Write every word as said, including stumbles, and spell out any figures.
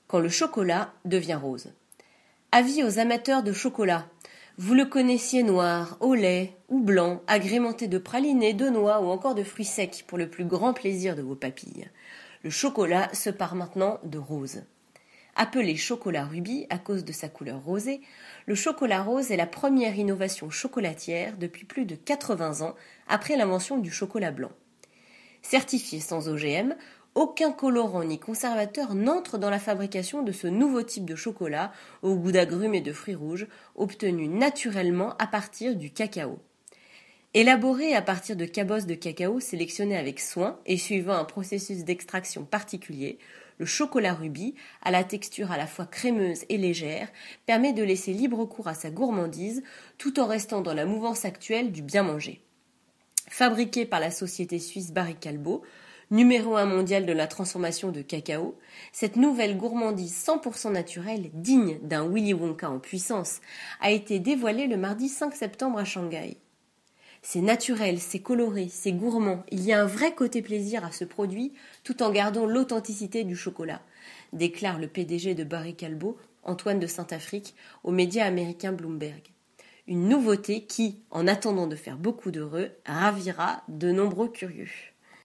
quand le chocolat devient rose. Avis aux amateurs de chocolat. Vous le connaissiez noir, au lait ou blanc, agrémenté de pralinés, de noix ou encore de fruits secs pour le plus grand plaisir de vos papilles. Le chocolat se pare maintenant de rose. Appelé chocolat rubis à cause de sa couleur rosée, le chocolat rose est la première innovation chocolatière depuis plus de quatre-vingts ans après l'invention du chocolat blanc. Certifié sans O G M, aucun colorant ni conservateur n'entre dans la fabrication de ce nouveau type de chocolat au goût d'agrumes et de fruits rouges, obtenu naturellement à partir du cacao. Élaboré à partir de cabosses de cacao sélectionnées avec soin et suivant un processus d'extraction particulier, le chocolat rubis, à la texture à la fois crémeuse et légère, permet de laisser libre cours à sa gourmandise tout en restant dans la mouvance actuelle du bien manger. Fabriqué par la société suisse Barry Callebaut, numéro un mondial de la transformation de cacao, cette nouvelle gourmandise cent pour cent naturelle, digne d'un Willy Wonka en puissance, a été dévoilée le mardi cinq septembre à Shanghai. C'est naturel, c'est coloré, c'est gourmand, il y a un vrai côté plaisir à ce produit tout en gardant l'authenticité du chocolat, déclare le P D G de Barry Callebaut, Antoine de Saint-Affrique, aux médias américains Bloomberg. Une nouveauté qui, en attendant de faire beaucoup d'heureux, ravira de nombreux curieux.